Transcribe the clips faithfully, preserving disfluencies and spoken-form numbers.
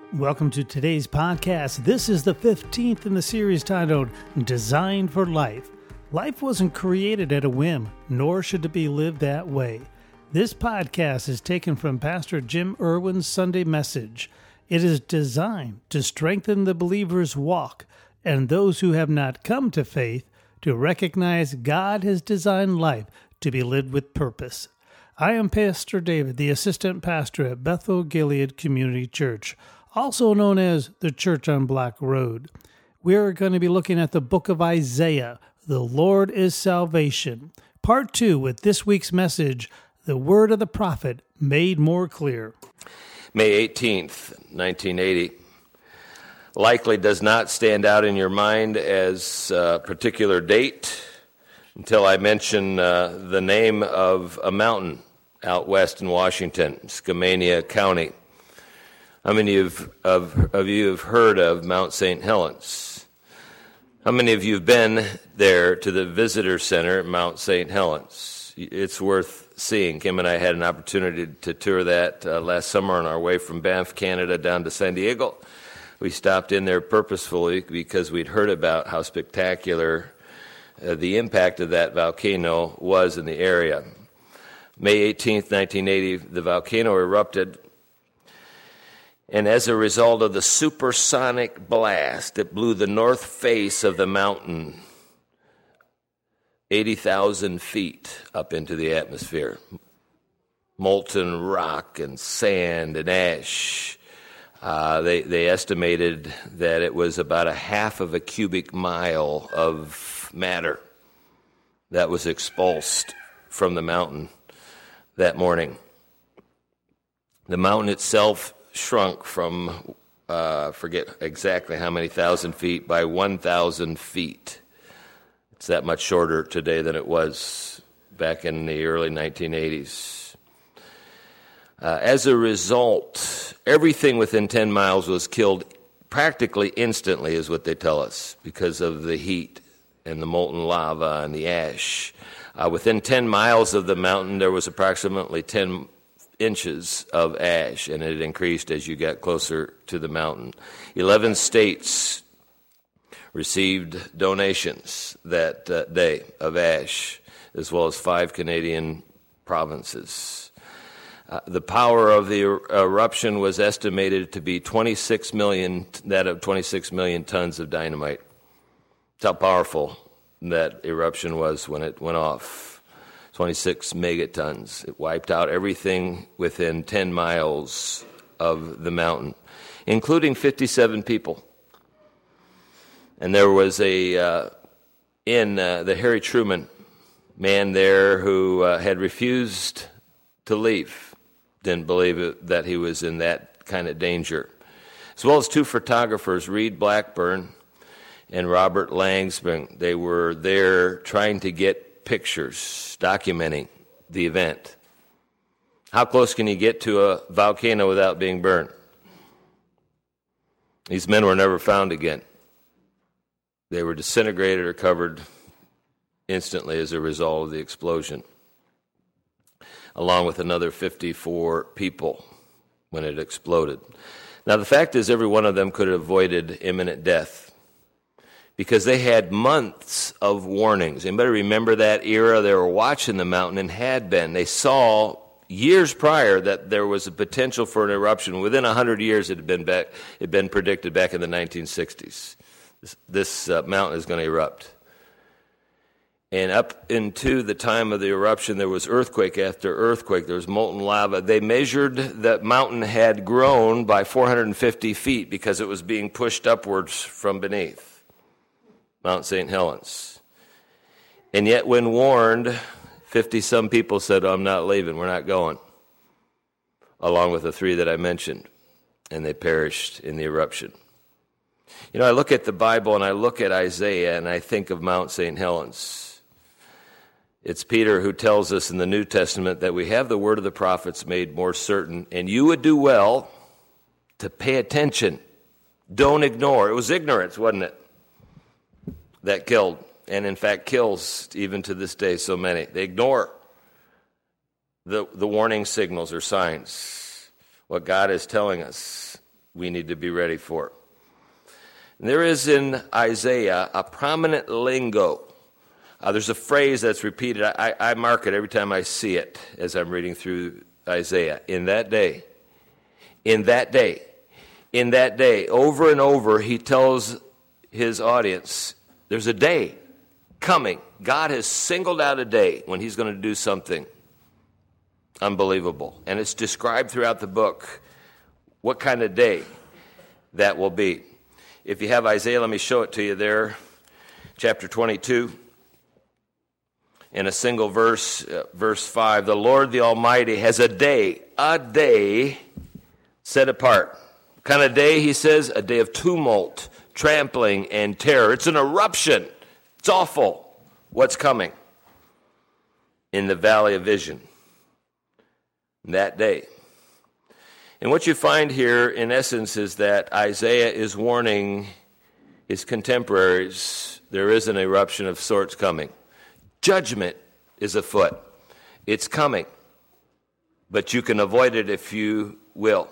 Welcome to today's podcast. This is the fifteenth in the series titled Designed for Life. Life wasn't created at a whim, nor should it be lived that way. This podcast is taken from Pastor Jim Irwin's Sunday message. It is designed to strengthen the believer's walk and those who have not come to faith to recognize God has designed life to be lived with purpose. I am Pastor David, the assistant pastor at Bethel Gilead Community Church, also known as the Church on Black Road. We are going to be looking at the book of Isaiah, The Lord is Salvation, part two, with this week's message, The Word of the Prophet Made More Clear. May eighteenth, nineteen eighty, likely does not stand out in your mind as a particular date until I mention uh, the name of a mountain out west in Washington, Skamania County. How many of, of, of you have heard of Mount Saint Helens? How many of you have been there to the visitor center at Mount Saint Helens? It's worth seeing. Kim and I had an opportunity to tour that uh, last summer on our way from Banff, Canada, down to San Diego. We stopped in there purposefully because we'd heard about how spectacular uh, the impact of that volcano was in the area. May eighteenth, nineteen eighty, the volcano erupted. And as a result of the supersonic blast, it blew the north face of the mountain eighty thousand feet up into the atmosphere. Molten rock and sand and ash. Uh, they, they estimated that it was about a half of a cubic mile of matter that was expulsed from the mountain that morning. The mountain itself shrunk from, uh, forget exactly how many thousand feet, by one thousand feet. It's that much shorter today than it was back in the early nineteen eighties. Uh, as a result, everything within ten miles was killed practically instantly, is what they tell us, because of the heat and the molten lava and the ash. Uh, within ten miles of the mountain, there was approximately ten inches of ash, and it increased as you got closer to the mountain. Eleven states received donations that uh, day of ash, as well as five Canadian provinces. Uh, the power of the er- eruption was estimated to be twenty-six million, that of twenty-six million tons of dynamite. That's how powerful that eruption was when it went off. twenty-six megatons. It wiped out everything within ten miles of the mountain, including fifty-seven people. And there was a, uh, in uh, the Harry Truman man there who uh, had refused to leave, didn't believe it, that he was in that kind of danger. As well as two photographers, Reed Blackburn and Robert Langsman. They were there trying to get pictures documenting the event. How close can you get to a volcano without being burned? These men were never found again. They were disintegrated or covered instantly as a result of the explosion, along with another fifty-four people when it exploded. Now, the fact is, every one of them could have avoided imminent death, because they had months of warnings. Anybody remember that era? They were watching the mountain and had been. They saw years prior that there was a potential for an eruption. Within one hundred years, it had been back, it had been predicted back in the nineteen sixties. This, this uh, mountain is going to erupt. And up into the time of the eruption, there was earthquake after earthquake. There was molten lava. They measured that mountain had grown by four hundred fifty feet because it was being pushed upwards from beneath Mount Saint Helens. And yet when warned, fifty-some people said, oh, I'm not leaving, we're not going, along with the three that I mentioned, and they perished in the eruption. You know, I look at the Bible and I look at Isaiah and I think of Mount Saint Helens. It's Peter who tells us in the New Testament that we have the word of the prophets made more certain, and you would do well to pay attention. Don't ignore. It was ignorance, wasn't it, that killed, and in fact kills even to this day so many. They ignore the, the warning signals or signs, what God is telling us. we need to be ready for. And there is in Isaiah a prominent lingo. Uh, there's a phrase that's repeated. I, I mark it every time I see it as I'm reading through Isaiah. In that day, in that day, in that day. Over and over, he tells his audience, there's a day coming. God has singled out a day when he's going to do something unbelievable. And it's described throughout the book what kind of day that will be. If you have Isaiah, let me show it to you there. Chapter twenty-two. In a single verse, uh, verse five, the Lord the Almighty has a day, a day set apart. What kind of day, he says? A day of tumult, trampling, and terror. It's an eruption. It's awful. What's coming? In the valley of vision. That day. And what you find here, in essence, is that Isaiah is warning his contemporaries there is an eruption of sorts coming. Judgment is afoot. It's coming. But you can avoid it if you will.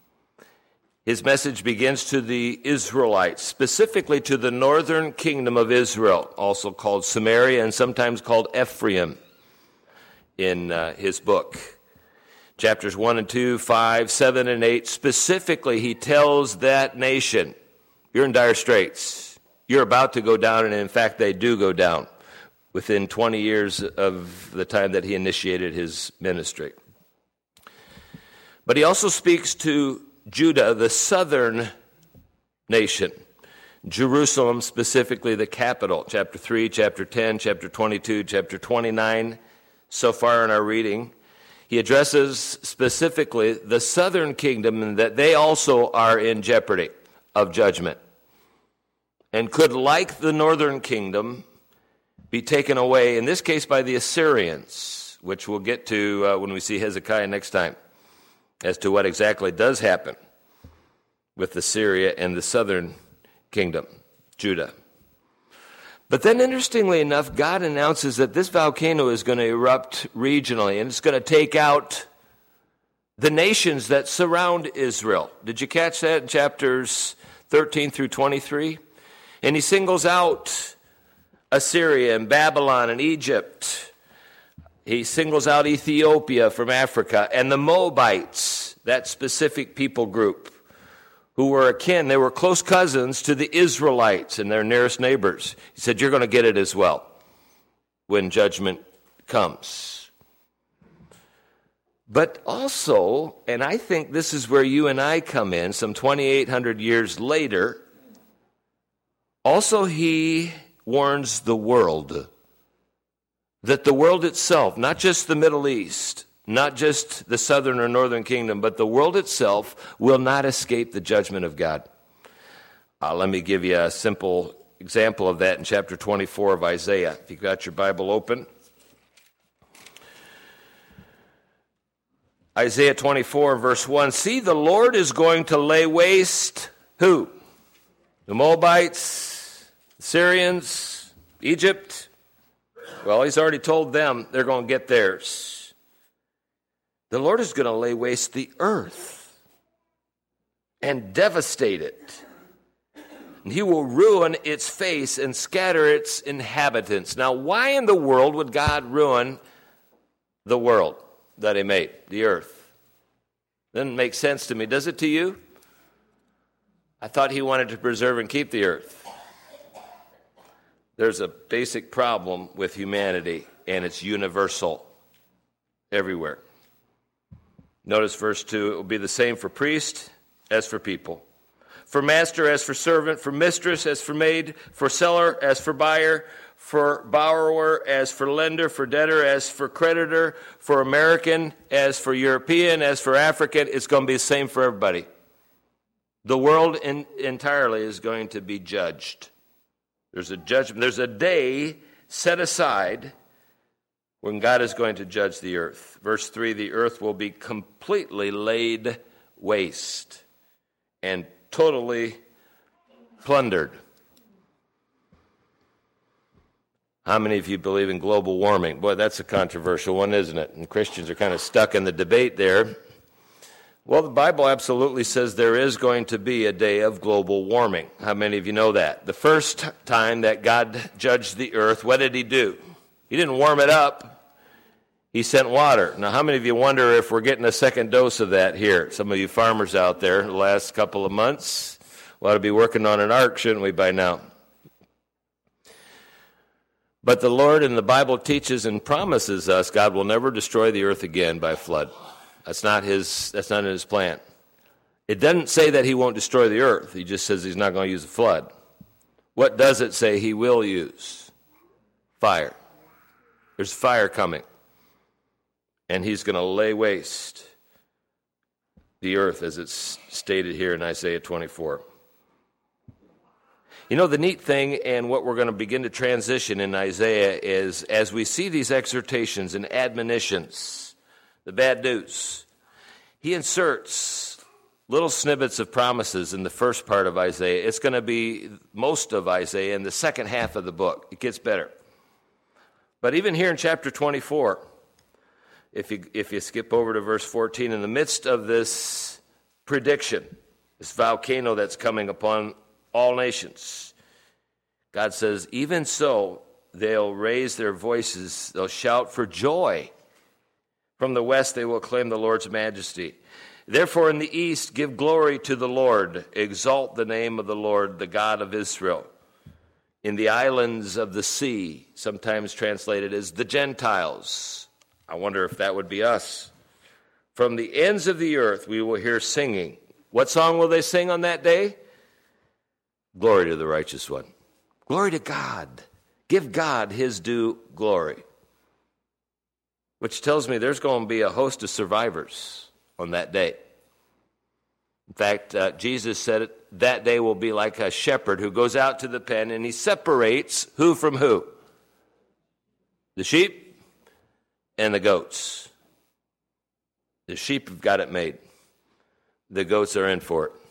His message begins to the Israelites, specifically to the northern kingdom of Israel, also called Samaria and sometimes called Ephraim in uh, his book. Chapters one and two, five, seven, and eight, specifically he tells that nation, you're in dire straits. You're about to go down, and in fact they do go down within twenty years of the time that he initiated his ministry. But he also speaks to Judah, the southern nation, Jerusalem, specifically the capital. Chapter three, chapter ten, chapter twenty-two, chapter twenty-nine, so far in our reading. He addresses specifically the southern kingdom and that they also are in jeopardy of judgment and could, like the northern kingdom, be taken away, in this case by the Assyrians, which we'll get to uh, when we see Hezekiah next time, as to what exactly does happen with Assyria and the southern kingdom, Judah. But then, interestingly enough, God announces that this volcano is going to erupt regionally, and it's going to take out the nations that surround Israel. Did you catch that in chapters thirteen through twenty-three? And he singles out Assyria and Babylon and Egypt. He singles out Ethiopia from Africa and the Moabites, that specific people group, who were akin, they were close cousins to the Israelites and their nearest neighbors. He said, you're going to get it as well when judgment comes. But also, and I think this is where you and I come in, some twenty-eight hundred years later, also he warns the world that the world itself, not just the Middle East, not just the southern or northern kingdom, but the world itself will not escape the judgment of God. Uh, let me give you a simple example of that in chapter twenty-four of Isaiah. If you've got your Bible open. Isaiah twenty-four, verse one. See, the Lord is going to lay waste, who? The Moabites, the Syrians, Egypt. Well, he's already told them they're going to get theirs. The Lord is going to lay waste the earth and devastate it. And he will ruin its face and scatter its inhabitants. Now, why in the world would God ruin the world that he made, the earth? Doesn't make sense to me. Does it to you? I thought he wanted to preserve and keep the earth. There's a basic problem with humanity, and it's universal everywhere. Notice verse two, it will be the same for priest as for people, for master as for servant, for mistress as for maid, for seller as for buyer, for borrower as for lender, for debtor as for creditor, for American as for European, as for African. It's going to be the same for everybody. The world in, entirely is going to be judged. There's a judgment. There's a day set aside when God is going to judge the earth. Verse three, the earth will be completely laid waste and totally plundered. How many of you believe in global warming? Boy, that's a controversial one, isn't it? And Christians are kind of stuck in the debate there. Well, the Bible absolutely says there is going to be a day of global warming. How many of you know that? The first time that God judged the earth, what did he do? He didn't warm it up. He sent water. Now, how many of you wonder if we're getting a second dose of that here? Some of you farmers out there the last couple of months, we ought to be working on an ark, shouldn't we, by now? But the Lord in the Bible teaches and promises us God will never destroy the earth again by flood. That's not his, that's not in his plan. It doesn't say that he won't destroy the earth. He just says he's not going to use a flood. What does it say he will use? Fire. There's fire coming. And he's going to lay waste the earth as it's stated here in Isaiah twenty-four. You know, the neat thing and what we're going to begin to transition in Isaiah is as we see these exhortations and admonitions, the bad news, he inserts little snippets of promises in the first part of Isaiah. It's going to be most of Isaiah in the second half of the book. It gets better. But even here in chapter twenty-four, if you, if you skip over to verse fourteen, in the midst of this prediction, this volcano that's coming upon all nations, God says, even so, they'll raise their voices, they'll shout for joy. From the west they will acclaim the Lord's majesty. Therefore in the east give glory to the Lord. Exalt the name of the Lord, the God of Israel. In the islands of the sea, sometimes translated as the Gentiles. I wonder if that would be us. From the ends of the earth we will hear singing. What song will they sing on that day? Glory to the righteous one. Glory to God. Give God his due glory. Which tells me there's going to be a host of survivors on that day. In fact, uh, Jesus said it, that day will be like a shepherd who goes out to the pen and he separates who from who? The sheep and the goats. The sheep have got it made. The goats are in for it.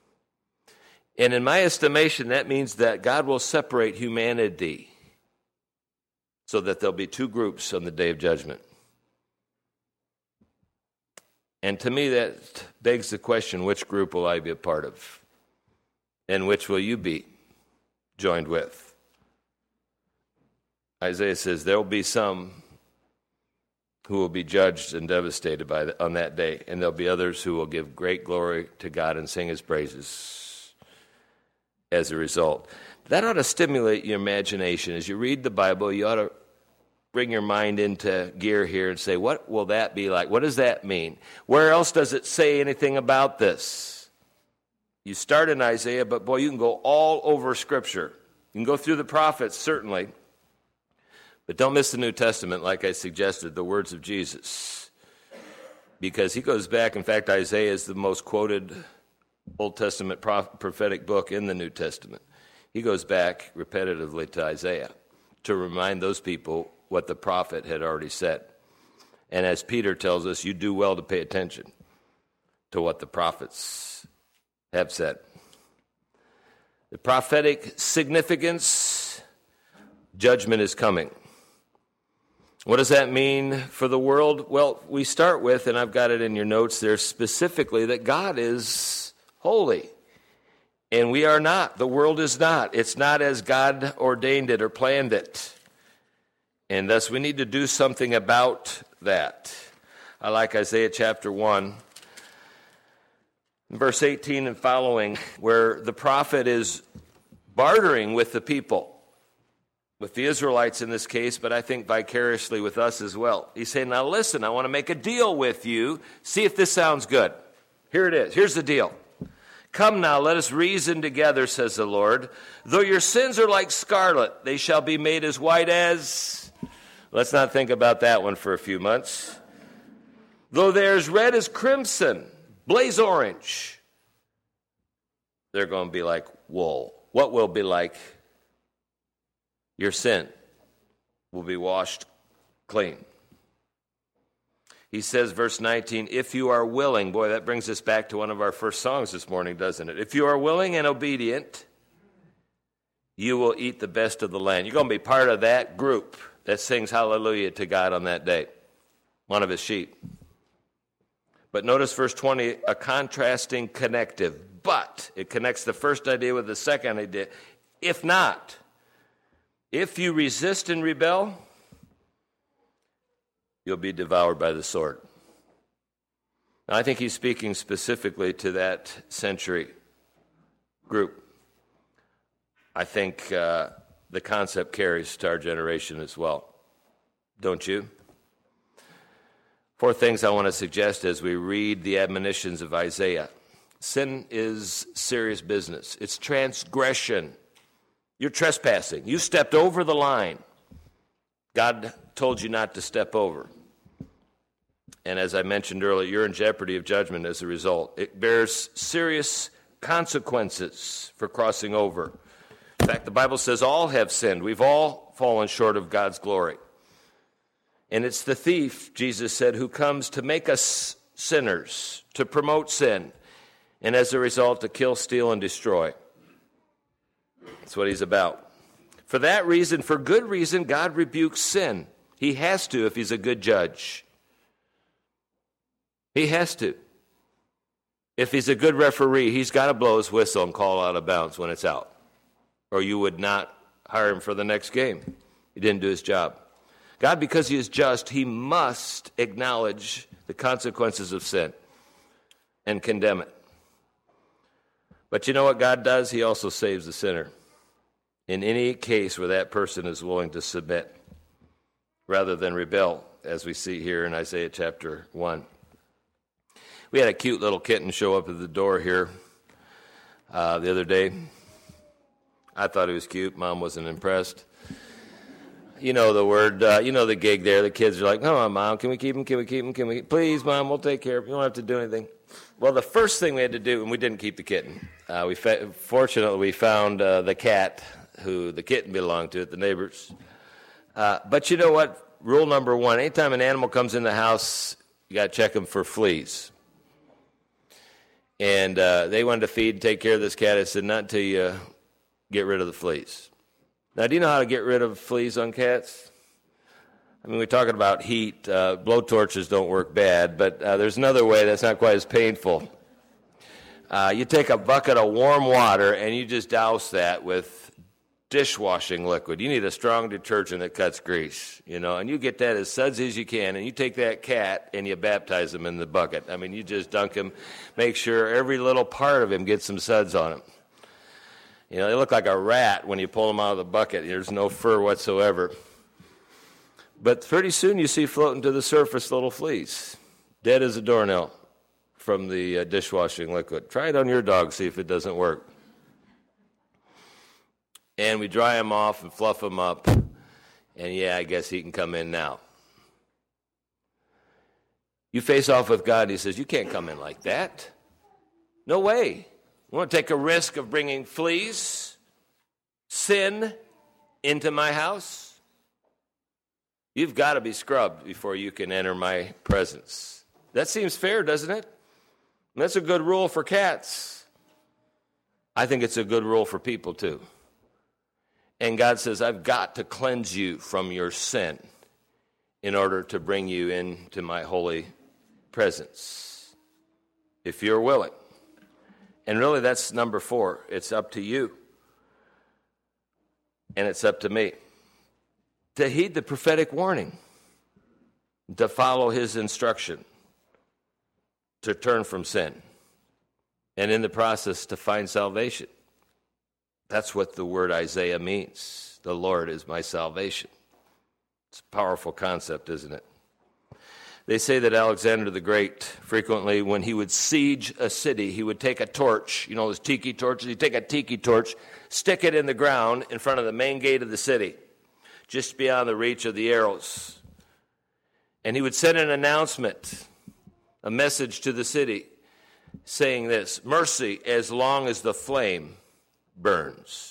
And in my estimation, that means that God will separate humanity so that there'll be two groups on the day of judgment. And to me, that begs the question, which group will I be a part of? And which will you be joined with? Isaiah says there will be some who will be judged and devastated by the, on that day, and there'll be others who will give great glory to God and sing his praises as a result. That ought to stimulate your imagination. As you read the Bible, you ought to bring your mind into gear here and say, what will that be like? What does that mean? Where else does it say anything about this? You start in Isaiah, but boy, you can go all over Scripture. You can go through the prophets, certainly. But don't miss the New Testament, like I suggested, the words of Jesus. Because he goes back, in fact, Isaiah is the most quoted Old Testament prophetic book in the New Testament. He goes back repetitively to Isaiah to remind those people what the prophet had already said. And as Peter tells us, you do well to pay attention to what the prophets have said. The prophetic significance, judgment is coming. What does that mean for the world? Well, we start with, and I've got it in your notes there specifically, that God is holy. And we are not. The world is not. It's not as God ordained it or planned it. And thus we need to do something about that. I like Isaiah chapter one, verse eighteen and following, where the prophet is bartering with the people, with the Israelites in this case, but I think vicariously with us as well. He's saying, now listen, I want to make a deal with you. See if this sounds good. Here it is. Here's the deal. Come now, let us reason together, says the Lord. Though your sins are like scarlet, they shall be made as white as... Let's not think about that one for a few months. Though they're as red as crimson, blaze orange, they're going to be like wool. What will be like? Your sin will be washed clean. He says, verse nineteen, if you are willing, boy, that brings us back to one of our first songs this morning, doesn't it? If you are willing and obedient, you will eat the best of the land. You're going to be part of that group that sings hallelujah to God on that day, one of his sheep. But notice verse twenty, a contrasting connective. But it connects the first idea with the second idea. If not, if you resist and rebel, you'll be devoured by the sword. Now, I think he's speaking specifically to that century group. I think uh, the concept carries to our generation as well. Don't you? Four things I want to suggest as we read the admonitions of Isaiah. Sin is serious business. It's transgression. You're trespassing. You stepped over the line. God told you not to step over. And as I mentioned earlier, you're in jeopardy of judgment as a result. It bears serious consequences for crossing over. In fact, the Bible says all have sinned. We've all fallen short of God's glory. And it's the thief, Jesus said, who comes to make us sinners, to promote sin, and as a result, to kill, steal, and destroy. That's what he's about. For that reason, for good reason, God rebukes sin. He has to if he's a good judge. He has to. If he's a good referee, he's got to blow his whistle and call out of bounds when it's out. Or you would not hire him for the next game. He didn't do his job. God, because he is just, he must acknowledge the consequences of sin and condemn it. But you know what God does? He also saves the sinner. In any case where that person is willing to submit rather than rebel, as we see here in Isaiah chapter one. We had a cute little kitten show up at the door here uh, the other day. I thought he was cute. Mom wasn't impressed. You know the word, uh, you know the gig there. The kids are like, come on, Mom, can we keep him? Can we keep him? Can we? Please, Mom, we'll take care of him. You don't have to do anything. Well, the first thing we had to do, and we didn't keep the kitten. Uh, we fa- Fortunately, we found uh, the cat who the kitten belonged to at the neighbor's. Uh, but you know what? Rule number one, anytime an animal comes in the house, you got to check them for fleas. And uh, they wanted to feed and take care of this cat. I said, not until you uh, get rid of the fleas. Now, do you know how to get rid of fleas on cats? I mean, we're talking about heat. Uh, blow torches don't work bad, but uh, there's another way that's not quite as painful. Uh, you take a bucket of warm water and you just douse that with dishwashing liquid. You need a strong detergent that cuts grease, you know, and you get that as sudsy as you can, and you take that cat and you baptize him in the bucket. I mean, you just dunk him, make sure every little part of him gets some suds on him. You know, they look like a rat when you pull them out of the bucket. There's no fur whatsoever. But pretty soon you see floating to the surface little fleas, dead as a doornail from the uh, dishwashing liquid. Try it on your dog, see if it doesn't work. And we dry them off and fluff them up. And yeah, I guess he can come in now. You face off with God, and he says, you can't come in like that. No way. You want to take a risk of bringing fleas, sin, into my house? You've got to be scrubbed before you can enter my presence. That seems fair, doesn't it? And that's a good rule for cats. I think it's a good rule for people, too. And God says, I've got to cleanse you from your sin in order to bring you into my holy presence, if you're willing. And really, that's number four. It's up to you. And it's up to me to heed the prophetic warning, to follow his instruction, to turn from sin, and in the process to find salvation. That's what the word Isaiah means. The Lord is my salvation. It's a powerful concept, isn't it? They say that Alexander the Great, frequently when he would siege a city, he would take a torch, you know those tiki torches, he'd take a tiki torch, stick it in the ground in front of the main gate of the city, just beyond the reach of the arrows. And he would send an announcement, a message to the city, saying this, mercy as long as the flame burns.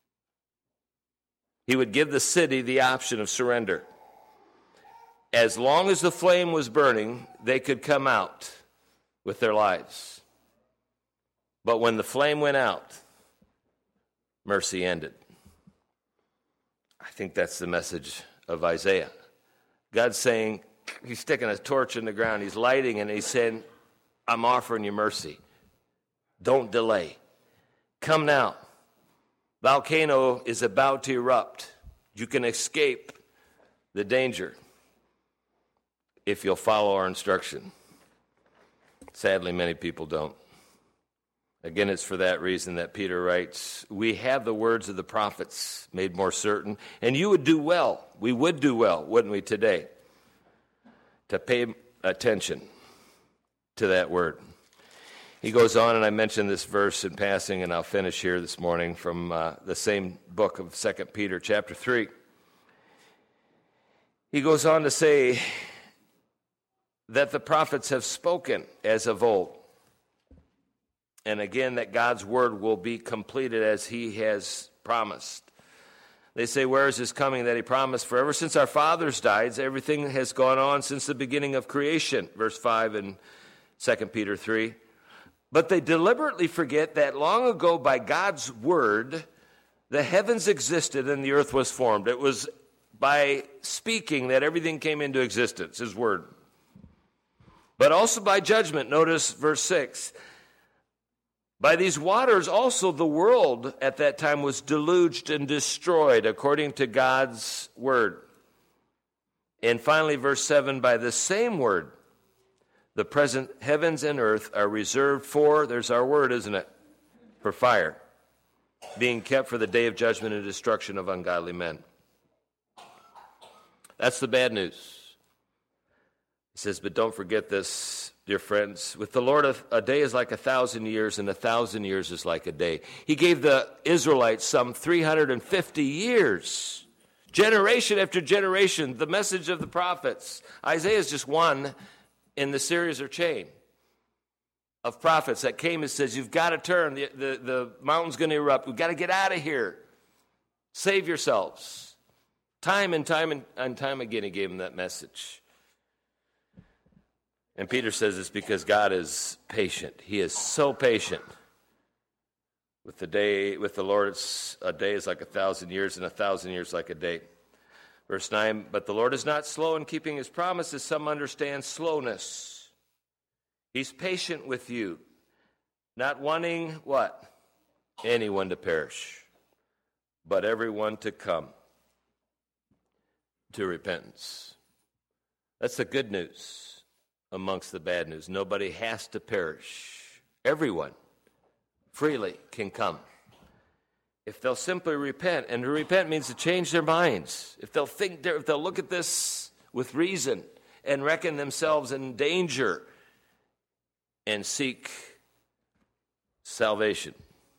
He would give the city the option of surrender. As long as the flame was burning, they could come out with their lives. But when the flame went out, mercy ended. I think that's the message of Isaiah. God's saying, he's sticking a torch in the ground, he's lighting, and he's saying, I'm offering you mercy. Don't delay. Come now. Volcano is about to erupt. You can escape the danger if you'll follow our instruction. Sadly, many people don't. Again, it's for that reason that Peter writes, we have the words of the prophets made more certain, and you would do well, we would do well, wouldn't we, today, to pay attention to that word. He goes on, and I mentioned this verse in passing, and I'll finish here this morning from uh, the same book of Second Peter chapter three. He goes on to say that the prophets have spoken as of old. And again, that God's word will be completed as he has promised. They say, where is his coming that he promised? For ever since our fathers died, everything has gone on since the beginning of creation. Verse five in Second Peter three. But they deliberately forget that long ago by God's word, the heavens existed and the earth was formed. It was by speaking that everything came into existence, his word. But also by judgment. Notice verse six. By these waters also the world at that time was deluged and destroyed according to God's word. And finally, verse seven, by the same word, the present heavens and earth are reserved for, there's our word, isn't it? For fire, being kept for the day of judgment and destruction of ungodly men. That's the bad news. He says, but don't forget this, dear friends. With the Lord, a, a day is like a thousand years, and a thousand years is like a day. He gave the Israelites some three hundred fifty years, generation after generation, the message of the prophets. Isaiah is just one in the series or chain of prophets that came and says, you've got to turn. The, the, the mountain's going to erupt. We've got to get out of here. Save yourselves. Time and time and, and time again, he gave them that message. And Peter says it's because God is patient. He is so patient. With the day, with the Lord, it's, a day is like a thousand years, and a thousand years like a day. Verse nine, but the Lord is not slow in keeping his promises. Some understand slowness. He's patient with you, not wanting what? Anyone to perish, but everyone to come to repentance. That's the good news amongst the bad news. Nobody has to perish. Everyone freely can come. If they'll simply repent, and to repent means to change their minds. If they'll think, if they'll look at this with reason and reckon themselves in danger and seek salvation.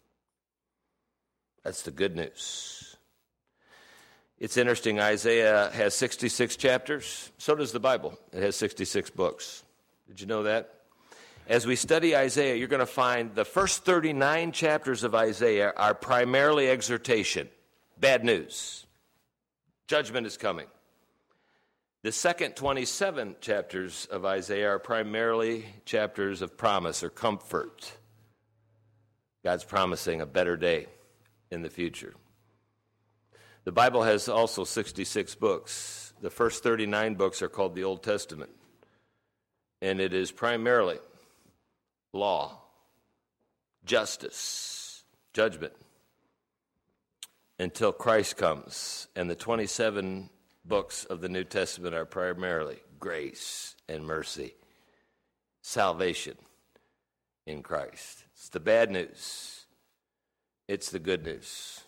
That's the good news. It's interesting, Isaiah has sixty-six chapters. So does the Bible. It has sixty-six books. Did you know that? As we study Isaiah, you're going to find the first thirty-nine chapters of Isaiah are primarily exhortation. Bad news. Judgment is coming. The second twenty-seven chapters of Isaiah are primarily chapters of promise or comfort. God's promising a better day in the future. The Bible has also sixty-six books. The first thirty-nine books are called the Old Testament. And it is primarily law, justice, judgment, until Christ comes. And the twenty-seven books of the New Testament are primarily grace and mercy, salvation in Christ. It's the bad news. It's the good news.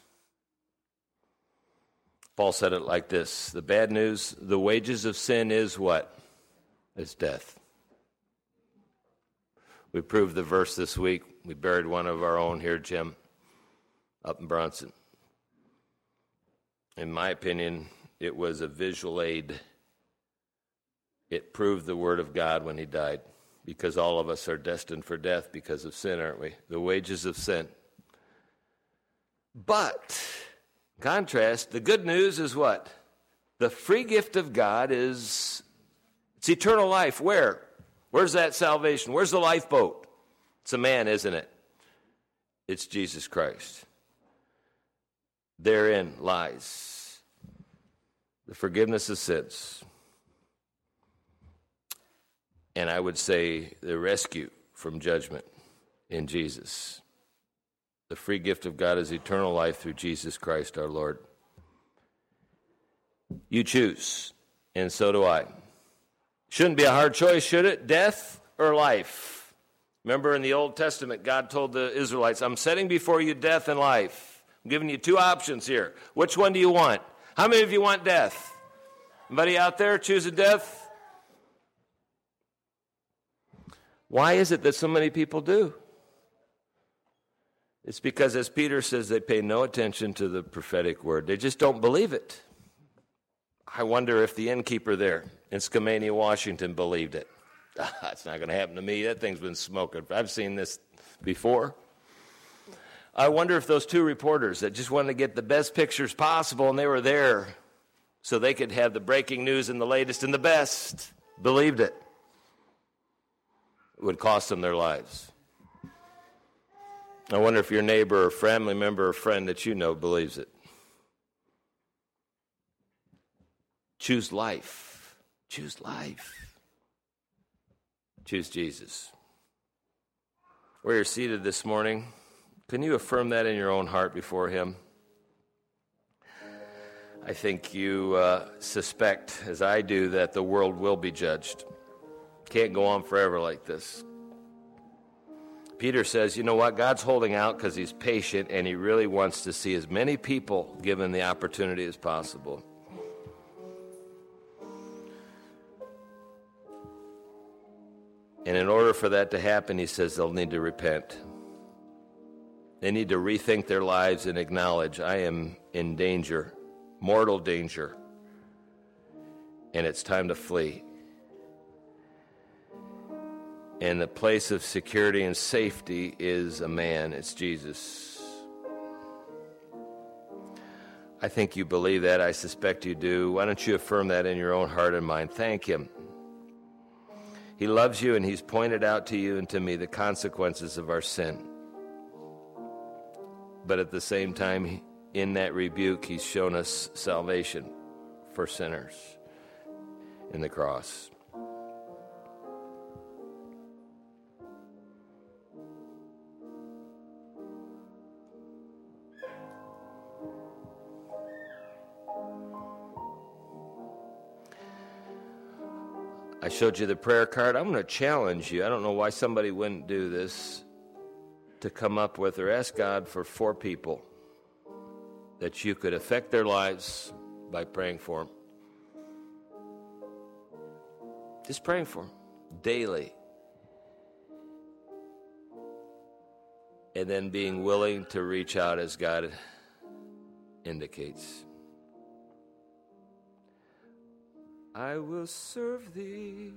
Paul said it like this: the bad news, the wages of sin is what? It's death. We proved the verse this week. We buried one of our own here, Jim, up in Bronson. In my opinion, it was a visual aid. It proved the word of God when he died, because all of us are destined for death because of sin, aren't we? The wages of sin. But, contrast, the good news is what? The free gift of God is, it's eternal life. Where? Where's that salvation? Where's the lifeboat? It's a man, isn't it? It's Jesus Christ. Therein lies the forgiveness of sins. And I would say the rescue from judgment in Jesus. The free gift of God is eternal life through Jesus Christ our Lord. You choose, and so do I. Shouldn't be a hard choice, should it? Death or life? Remember in the Old Testament, God told the Israelites, I'm setting before you death and life. I'm giving you two options here. Which one do you want? How many of you want death? Anybody out there choosing death? Why is it that so many people do? It's because, as Peter says, they pay no attention to the prophetic word. They just don't believe it. I wonder if the innkeeper there in Skamania, Washington, believed it. That's not going to happen to me. That thing's been smoking. I've seen this before. I wonder if those two reporters that just wanted to get the best pictures possible, and they were there so they could have the breaking news and the latest and the best, believed it. It would cost them their lives. I wonder if your neighbor or family member or friend that you know believes it. Choose life. Choose life. Choose Jesus. Where you're seated this morning, can you affirm that in your own heart before Him? I think you uh, suspect, as I do, that the world will be judged. Can't go on forever like this. Peter says, you know what? God's holding out because He's patient, and He really wants to see as many people given the opportunity as possible. And in order for that to happen, He says they'll need to repent. They need to rethink their lives and acknowledge, I am in danger, mortal danger, and it's time to flee. And the place of security and safety is a man. It's Jesus. I think you believe that. I suspect you do. Why don't you affirm that in your own heart and mind? Thank Him. He loves you, and He's pointed out to you and to me the consequences of our sin. But at the same time, in that rebuke, He's shown us salvation for sinners in the cross. I showed you the prayer card. I'm going to challenge you. I don't know why somebody wouldn't do this, to come up with or ask God for four people that you could affect their lives by praying for them. Just praying for them daily. And then being willing to reach out as God indicates. I will serve Thee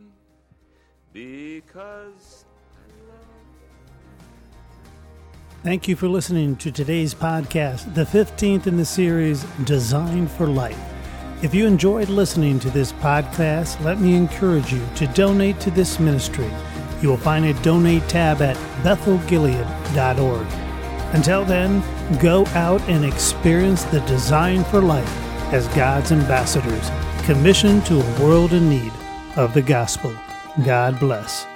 because I love Thee. Thank you for listening to today's podcast, the fifteenth in the series, Designed for Life. If you enjoyed listening to this podcast, let me encourage you to donate to this ministry. You will find a donate tab at bethel gilead dot org. Until then, go out and experience the design for life as God's ambassadors, commissioned to a world in need of the gospel. God bless.